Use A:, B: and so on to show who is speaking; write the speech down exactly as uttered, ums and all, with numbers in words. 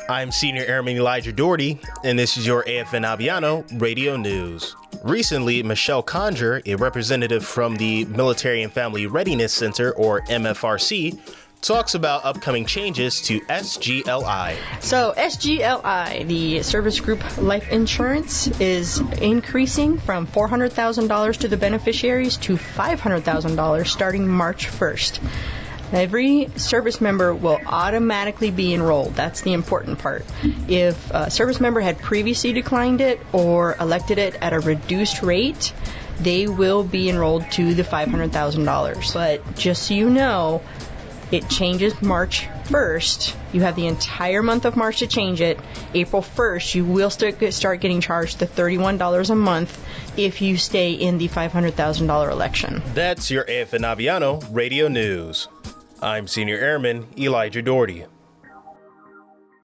A: I'm Senior Airman Elijah Doherty, and this is your A F N Aviano Radio News. Recently, Michelle Conger, a representative from the Military and Family Readiness Center, or M F R C, talks about upcoming changes to S G L I.
B: So S G L I, the Service Group Life Insurance, is increasing from four hundred thousand dollars to the beneficiaries to five hundred thousand dollars starting March first. Every service member will automatically be enrolled. That's the important part. If a service member had previously declined it or elected it at a reduced rate, they will be enrolled to the five hundred thousand dollars. But just so you know, it changes March first. You have the entire month of March to change it. April first, you will start start getting charged the thirty-one dollars a month if you stay in the five hundred thousand dollars election.
A: That's your A F N Aviano Radio News. I'm Senior Airman Elijah Doherty.